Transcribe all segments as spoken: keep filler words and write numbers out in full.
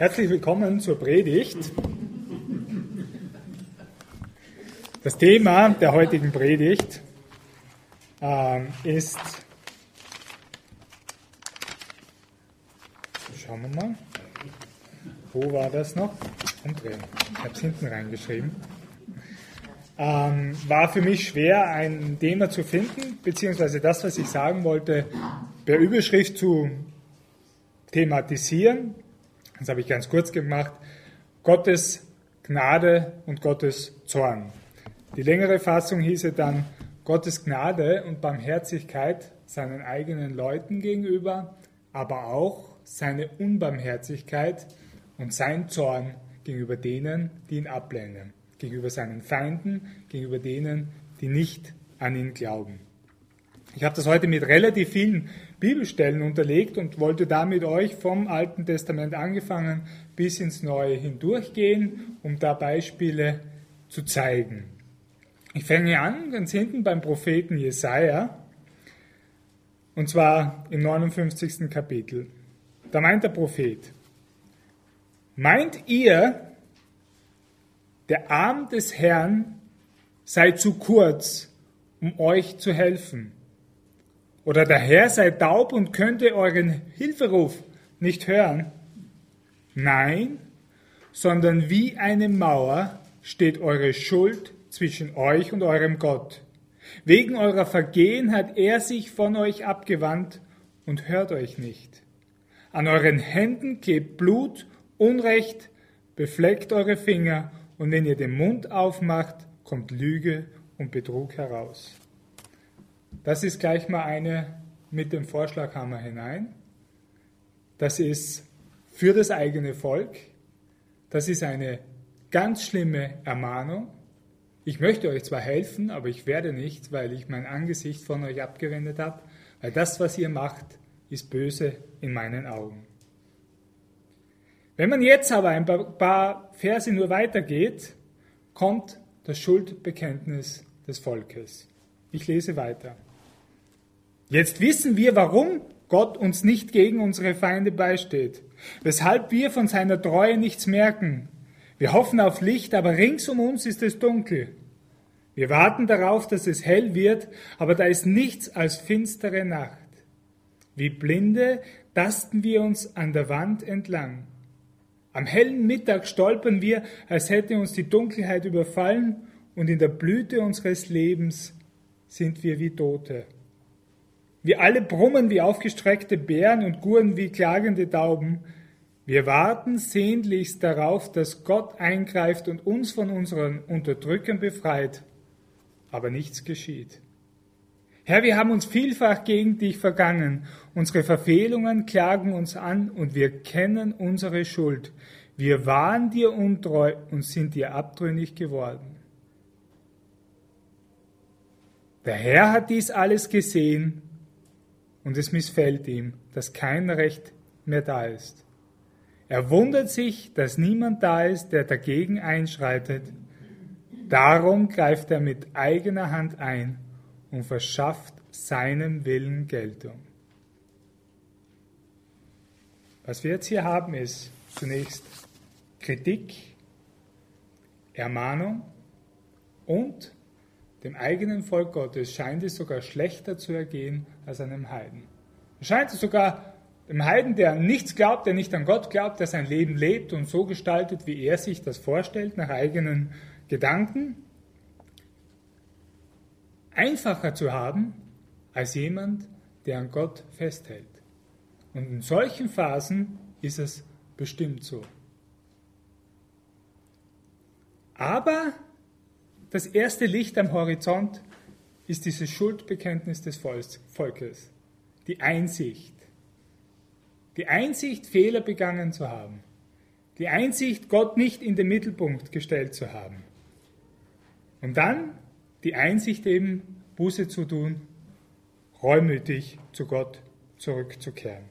Herzlich willkommen zur Predigt. Das Thema der heutigen Predigt äh, ist, schauen wir mal, wo war das noch? Umdrehen. Ich habe es hinten reingeschrieben. Ähm, war für mich schwer, ein Thema zu finden, beziehungsweise das, was ich sagen wollte, per Überschrift zu thematisieren. Das habe ich ganz kurz gemacht. Gottes Gnade und Gottes Zorn. Die längere Fassung hieße dann Gottes Gnade und Barmherzigkeit seinen eigenen Leuten gegenüber, aber auch seine Unbarmherzigkeit und sein Zorn gegenüber denen, die ihn ablehnen, gegenüber seinen Feinden, gegenüber denen, die nicht an ihn glauben. Ich habe das heute mit relativ vielen Bibelstellen unterlegt und wollte da mit euch vom Alten Testament angefangen bis ins Neue hindurchgehen, um da Beispiele zu zeigen. Ich fange an, ganz hinten beim Propheten Jesaja, und zwar im neunundfünfzigsten Kapitel. Da meint der Prophet: Meint ihr, der Arm des Herrn sei zu kurz, um euch zu helfen? Oder der Herr sei taub und könnte euren Hilferuf nicht hören? Nein, sondern wie eine Mauer steht eure Schuld zwischen euch und eurem Gott. Wegen eurer Vergehen hat er sich von euch abgewandt und hört euch nicht. An euren Händen klebt Blut, Unrecht, befleckt eure Finger, und wenn ihr den Mund aufmacht, kommt Lüge und Betrug heraus. Das ist gleich mal eine mit dem Vorschlaghammer hinein. Das ist für das eigene Volk. Das ist eine ganz schlimme Ermahnung. Ich möchte euch zwar helfen, aber ich werde nicht, weil ich mein Angesicht von euch abgewendet habe, weil das, was ihr macht, ist böse in meinen Augen. Wenn man jetzt aber ein paar Verse nur weitergeht, kommt das Schuldbekenntnis des Volkes. Ich lese weiter. Jetzt wissen wir, warum Gott uns nicht gegen unsere Feinde beisteht, weshalb wir von seiner Treue nichts merken. Wir hoffen auf Licht, aber rings um uns ist es dunkel. Wir warten darauf, dass es hell wird, aber da ist nichts als finstere Nacht. Wie Blinde tasten wir uns an der Wand entlang. Am hellen Mittag stolpern wir, als hätte uns die Dunkelheit überfallen, und in der Blüte unseres Lebens sind wir wie Tote. Wir alle brummen wie aufgestreckte Bären und gurren wie klagende Tauben. Wir warten sehnlichst darauf, dass Gott eingreift und uns von unseren Unterdrückern befreit. Aber nichts geschieht. Herr, wir haben uns vielfach gegen dich vergangen. Unsere Verfehlungen klagen uns an und wir kennen unsere Schuld. Wir waren dir untreu und sind dir abtrünnig geworden. Der Herr hat dies alles gesehen, und es missfällt ihm, dass kein Recht mehr da ist. Er wundert sich, dass niemand da ist, der dagegen einschreitet. Darum greift er mit eigener Hand ein und verschafft seinem Willen Geltung. Was wir jetzt hier haben, ist zunächst Kritik, Ermahnung, und dem eigenen Volk Gottes scheint es sogar schlechter zu ergehen als einem Heiden. Es scheint es sogar dem Heiden, der an nichts glaubt, der nicht an Gott glaubt, der sein Leben lebt und so gestaltet, wie er sich das vorstellt, nach eigenen Gedanken, einfacher zu haben als jemand, der an Gott festhält. Und in solchen Phasen ist es bestimmt so. Aber das erste Licht am Horizont ist dieses Schuldbekenntnis des Volkes, die Einsicht. Die Einsicht, Fehler begangen zu haben. Die Einsicht, Gott nicht in den Mittelpunkt gestellt zu haben. Und dann die Einsicht eben, Buße zu tun, reumütig zu Gott zurückzukehren.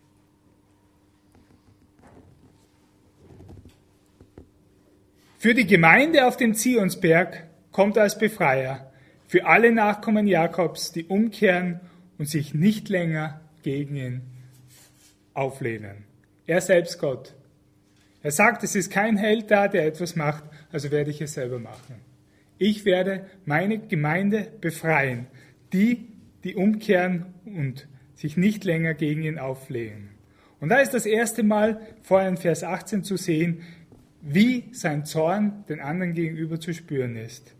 Für die Gemeinde auf dem Zionsberg kommt als Befreier für alle Nachkommen Jakobs, die umkehren und sich nicht länger gegen ihn auflehnen. Er selbst, Gott, Er sagt, es ist kein Held da, der etwas macht, also werde ich es selber machen. Ich werde meine Gemeinde befreien, die, die umkehren und sich nicht länger gegen ihn auflehnen. Und da ist das erste Mal vorher in Vers achtzehn zu sehen, wie sein Zorn den anderen gegenüber zu spüren ist.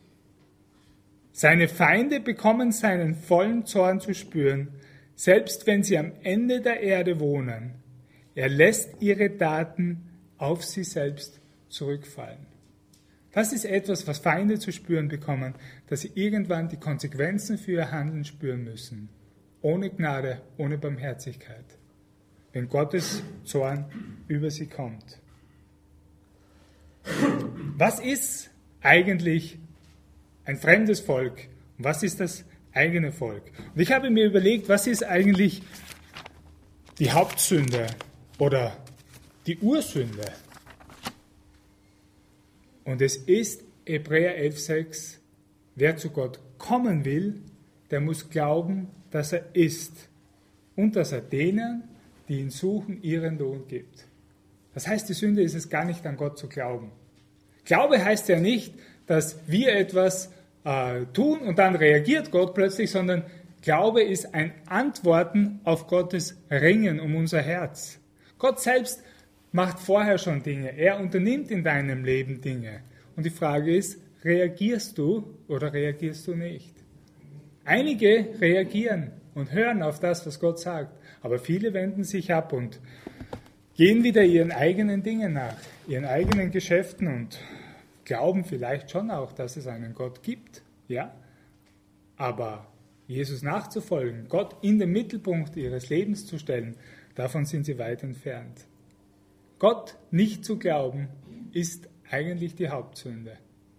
Seine Feinde bekommen seinen vollen Zorn zu spüren, selbst wenn sie am Ende der Erde wohnen. Er lässt ihre Taten auf sie selbst zurückfallen. Das ist etwas, was Feinde zu spüren bekommen, dass sie irgendwann die Konsequenzen für ihr Handeln spüren müssen. Ohne Gnade, ohne Barmherzigkeit. Wenn Gottes Zorn über sie kommt. Was ist eigentlich ein fremdes Volk? Und was ist das eigene Volk? Und ich habe mir überlegt, was ist eigentlich die Hauptsünde oder die Ursünde? Und es ist Hebräer elf sechs, wer zu Gott kommen will, der muss glauben, dass er ist und dass er denen, die ihn suchen, ihren Lohn gibt. Das heißt, die Sünde ist es gar nicht, an Gott zu glauben. Glaube heißt ja nicht, dass wir etwas äh, tun und dann reagiert Gott plötzlich, sondern Glaube ist ein Antworten auf Gottes Ringen um unser Herz. Gott selbst macht vorher schon Dinge. Er unternimmt in deinem Leben Dinge. Und die Frage ist, reagierst du oder reagierst du nicht? Einige reagieren und hören auf das, was Gott sagt. Aber viele wenden sich ab und gehen wieder ihren eigenen Dingen nach, ihren eigenen Geschäften und glauben vielleicht schon auch, dass es einen Gott gibt. Ja, aber Jesus nachzufolgen, Gott in den Mittelpunkt ihres Lebens zu stellen, davon sind sie weit entfernt. Gott nicht zu glauben, ist eigentlich die Hauptsünde.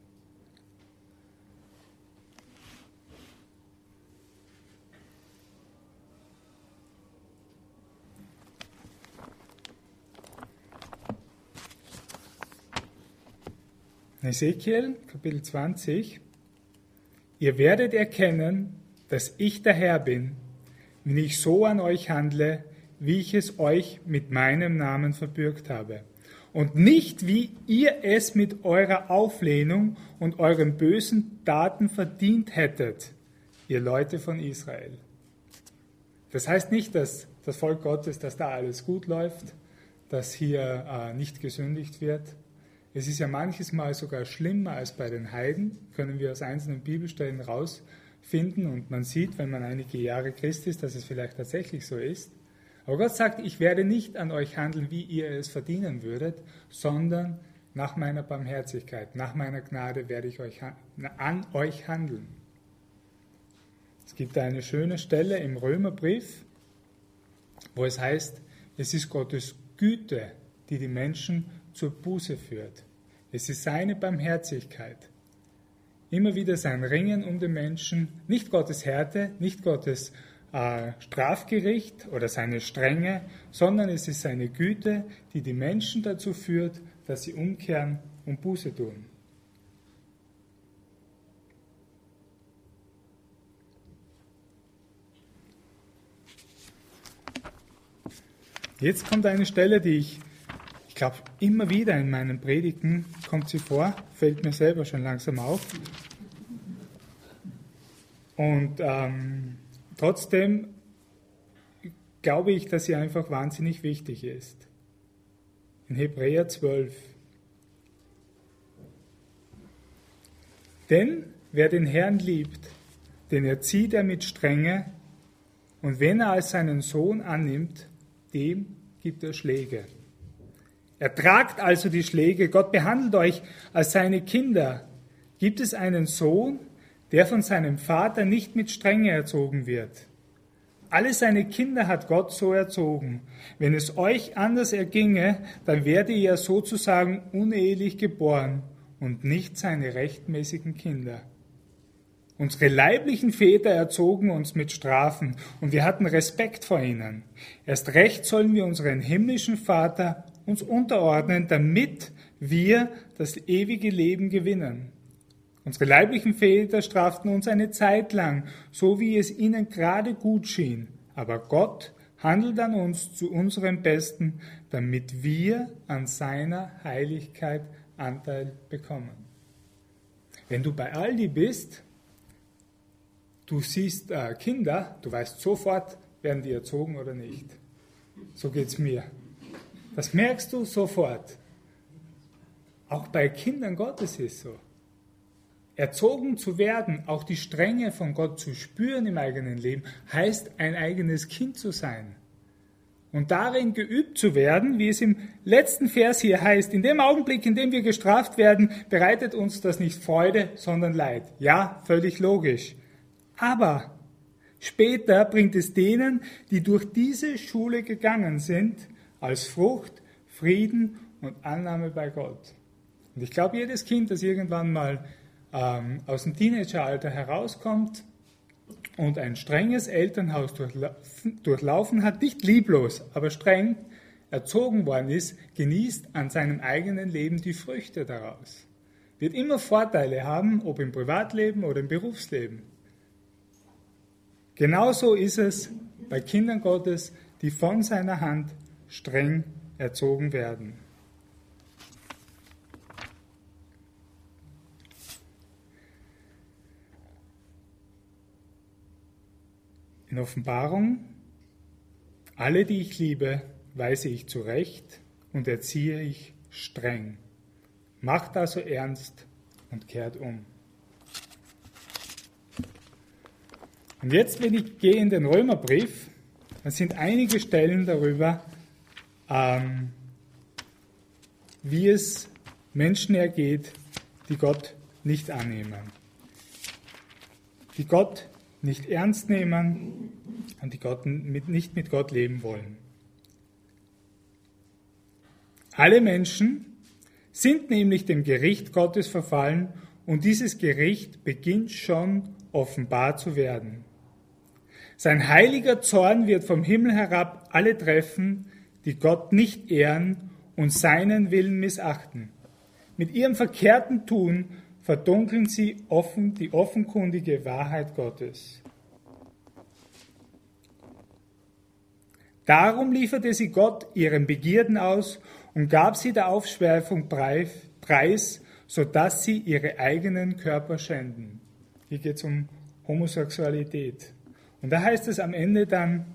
Ezekiel, Kapitel zwanzig. Ihr werdet erkennen, dass ich der Herr bin, wenn ich so an euch handle, wie ich es euch mit meinem Namen verbürgt habe. Und nicht, wie ihr es mit eurer Auflehnung und euren bösen Taten verdient hättet, ihr Leute von Israel. Das heißt nicht, dass das Volk Gottes, dass da alles gut läuft, dass hier äh, nicht gesündigt wird. Es ist ja manches Mal sogar schlimmer als bei den Heiden, können wir aus einzelnen Bibelstellen rausfinden. Und man sieht, wenn man einige Jahre Christ ist, dass es vielleicht tatsächlich so ist. Aber Gott sagt, ich werde nicht an euch handeln, wie ihr es verdienen würdet, sondern nach meiner Barmherzigkeit, nach meiner Gnade werde ich euch an euch handeln. Es gibt eine schöne Stelle im Römerbrief, wo es heißt, es ist Gottes Güte, die die Menschen zur Buße führt. Es ist seine Barmherzigkeit. Immer wieder sein Ringen um den Menschen, nicht Gottes Härte, nicht Gottes äh, Strafgericht oder seine Strenge, sondern es ist seine Güte, die die Menschen dazu führt, dass sie umkehren und Buße tun. Jetzt kommt eine Stelle, die ich Ich glaube, immer wieder in meinen Predigten kommt sie vor, fällt mir selber schon langsam auf. Und ähm, trotzdem glaube ich, dass sie einfach wahnsinnig wichtig ist. In Hebräer zwölf. Denn wer den Herrn liebt, den erzieht er mit Strenge, und wenn er als seinen Sohn annimmt, dem gibt er Schläge. Ertragt also die Schläge, Gott behandelt euch als seine Kinder. Gibt es einen Sohn, der von seinem Vater nicht mit Strenge erzogen wird? Alle seine Kinder hat Gott so erzogen. Wenn es euch anders erginge, dann werdet ihr sozusagen unehelich geboren und nicht seine rechtmäßigen Kinder. Unsere leiblichen Väter erzogen uns mit Strafen und wir hatten Respekt vor ihnen. Erst recht sollen wir unseren himmlischen Vater uns unterordnen, damit wir das ewige Leben gewinnen. Unsere leiblichen Väter straften uns eine Zeit lang, so wie es ihnen gerade gut schien. Aber Gott handelt an uns zu unserem Besten, damit wir an seiner Heiligkeit Anteil bekommen. Wenn du bei Aldi bist, du siehst äh, Kinder, du weißt sofort, werden die erzogen oder nicht. So geht es mir. Das merkst du sofort. Auch bei Kindern Gottes ist es so. Erzogen zu werden, auch die Strenge von Gott zu spüren im eigenen Leben, heißt ein eigenes Kind zu sein. Und darin geübt zu werden, wie es im letzten Vers hier heißt, in dem Augenblick, in dem wir gestraft werden, bereitet uns das nicht Freude, sondern Leid. Ja, völlig logisch. Aber später bringt es denen, die durch diese Schule gegangen sind, als Frucht Frieden und Annahme bei Gott. Und ich glaube, jedes Kind, das irgendwann mal ähm, aus dem Teenageralter herauskommt und ein strenges Elternhaus durchlaufen, durchlaufen hat, nicht lieblos, aber streng erzogen worden ist, genießt an seinem eigenen Leben die Früchte daraus. Wird immer Vorteile haben, ob im Privatleben oder im Berufsleben. Genauso ist es bei Kindern Gottes, die von seiner Hand streng erzogen werden. In Offenbarung, alle, die ich liebe, weise ich zurecht und erziehe ich streng. Macht also ernst und kehrt um. Und jetzt, wenn ich gehe in den Römerbrief, dann sind einige Stellen darüber, ähm, wie es Menschen ergeht, die Gott nicht annehmen, die Gott nicht ernst nehmen und die Gott mit, nicht mit Gott leben wollen. Alle Menschen sind nämlich dem Gericht Gottes verfallen und dieses Gericht beginnt schon offenbar zu werden. Sein heiliger Zorn wird vom Himmel herab alle treffen, die Gott nicht ehren und seinen Willen missachten. Mit ihrem verkehrten Tun verdunkeln sie offen die offenkundige Wahrheit Gottes. Darum lieferte sie Gott ihren Begierden aus und gab sie der Aufschwerfung preis, sodass sie ihre eigenen Körper schänden. Hier geht es um Homosexualität. Und da heißt es am Ende dann,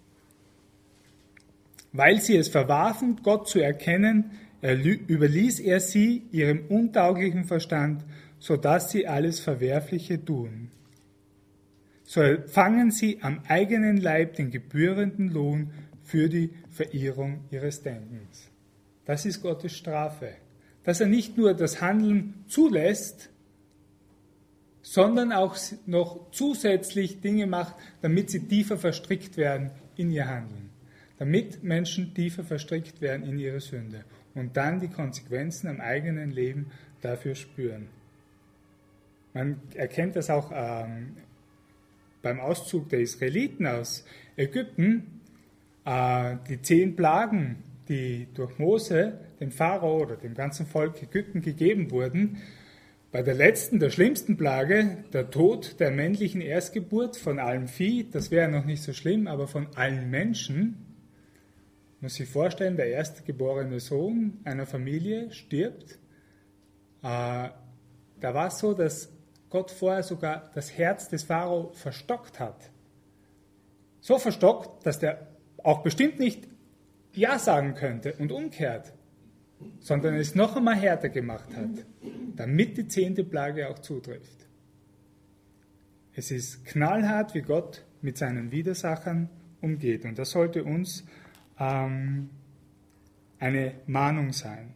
weil sie es verwarfen, Gott zu erkennen, überließ er sie ihrem untauglichen Verstand, sodass sie alles Verwerfliche tun. So empfangen sie am eigenen Leib den gebührenden Lohn für die Verirrung ihres Denkens. Das ist Gottes Strafe, dass er nicht nur das Handeln zulässt, sondern auch noch zusätzlich Dinge macht, damit sie tiefer verstrickt werden in ihr Handeln. Damit Menschen tiefer verstrickt werden in ihre Sünde und dann die Konsequenzen am eigenen Leben dafür spüren. Man erkennt das auch ähm, beim Auszug der Israeliten aus Ägypten, äh, die zehn Plagen, die durch Mose dem Pharao oder dem ganzen Volk Ägypten gegeben wurden. Bei der letzten, der schlimmsten Plage, der Tod der männlichen Erstgeburt von allem Vieh, das wäre noch nicht so schlimm, aber von allen Menschen, muss sich vorstellen, der erstgeborene Sohn einer Familie stirbt. Äh, da war es so, dass Gott vorher sogar das Herz des Pharao verstockt hat. So verstockt, dass der auch bestimmt nicht Ja sagen könnte und umkehrt, sondern es noch einmal härter gemacht hat, damit die zehnte Plage auch zutrifft. Es ist knallhart, wie Gott mit seinen Widersachern umgeht. Und das sollte uns ähm, eine Mahnung sein.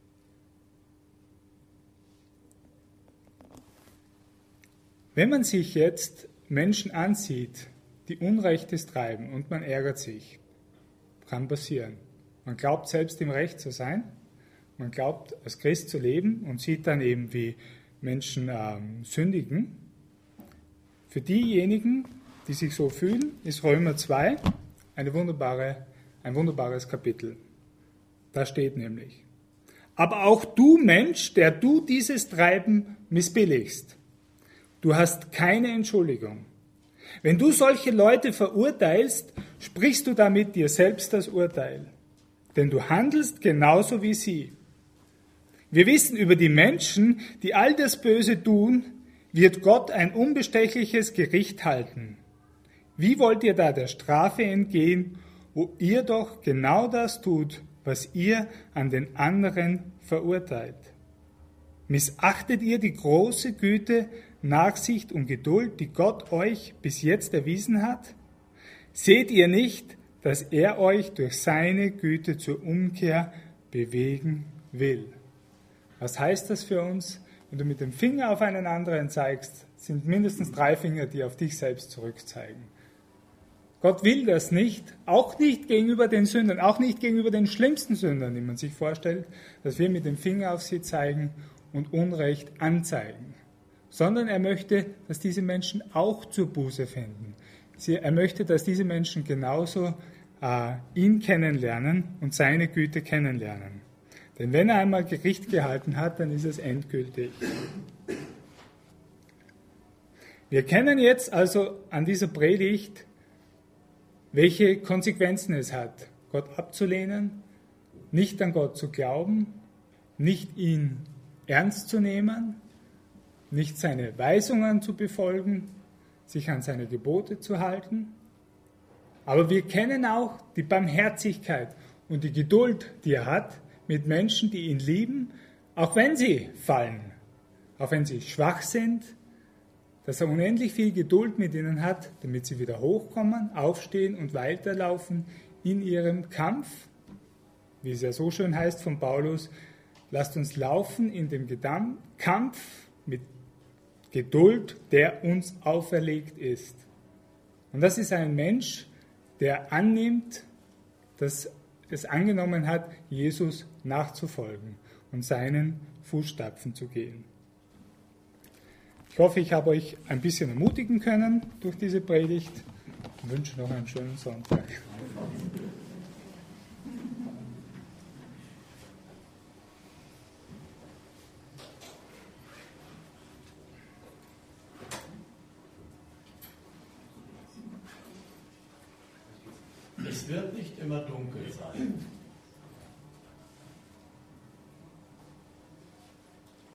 Wenn man sich jetzt Menschen ansieht, die Unrechtes treiben und man ärgert sich, kann passieren. Man glaubt selbst im Recht zu sein, man glaubt als Christ zu leben und sieht dann eben, wie Menschen ähm, sündigen. Für diejenigen, die sich so fühlen, ist Römer zwei eine wunderbare, ein wunderbares Kapitel. Da steht nämlich: Aber auch du Mensch, der du dieses Treiben missbilligst, du hast keine Entschuldigung. Wenn du solche Leute verurteilst, sprichst du damit dir selbst das Urteil. Denn du handelst genauso wie sie. Wir wissen über die Menschen, die all das Böse tun, wird Gott ein unbestechliches Gericht halten. Wie wollt ihr da der Strafe entgehen, wo ihr doch genau das tut, was ihr an den anderen verurteilt? Missachtet ihr die große Güte, Nachsicht und Geduld, die Gott euch bis jetzt erwiesen hat? Seht ihr nicht, dass er euch durch seine Güte zur Umkehr bewegen will? Was heißt das für uns? Wenn du mit dem Finger auf einen anderen zeigst, sind mindestens drei Finger, die auf dich selbst zurückzeigen. Gott will das nicht, auch nicht gegenüber den Sündern, auch nicht gegenüber den schlimmsten Sündern, die man sich vorstellt, dass wir mit dem Finger auf sie zeigen und Unrecht anzeigen. Sondern er möchte, dass diese Menschen auch zur Buße finden. Er möchte, dass diese Menschen genauso äh, ihn kennenlernen und seine Güte kennenlernen. Denn wenn er einmal Gericht gehalten hat, dann ist es endgültig. Wir kennen jetzt also an dieser Predigt, welche Konsequenzen es hat, Gott abzulehnen, nicht an Gott zu glauben, nicht ihn ernst zu nehmen, nicht seine Weisungen zu befolgen, sich an seine Gebote zu halten. Aber wir kennen auch die Barmherzigkeit und die Geduld, die er hat mit Menschen, die ihn lieben, auch wenn sie fallen, auch wenn sie schwach sind, dass er unendlich viel Geduld mit ihnen hat, damit sie wieder hochkommen, aufstehen und weiterlaufen in ihrem Kampf, wie es ja so schön heißt von Paulus, lasst uns laufen in dem Kampf mit Geduld, der uns auferlegt ist. Und das ist ein Mensch, der annimmt, dass es angenommen hat, Jesus nachzufolgen und seinen Fußstapfen zu gehen. Ich hoffe, ich habe euch ein bisschen ermutigen können durch diese Predigt und wünsche noch einen schönen Sonntag. Es wird nicht immer dunkel sein.